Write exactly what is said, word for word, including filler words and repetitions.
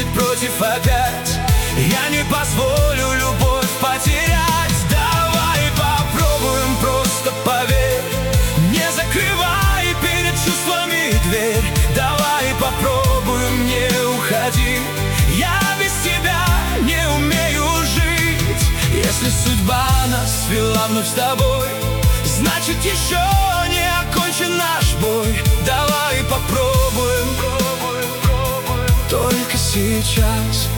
будет против опять. Я не позволю любовь потерять. Давай попробуем, просто поверь. Не закрывай перед чувствами дверь. Давай попробуем, не уходи. Я без тебя не умею жить. Если судьба нас свела вновь с тобой, значит еще не окончен наш бой. Давай попробуем, только сейчас.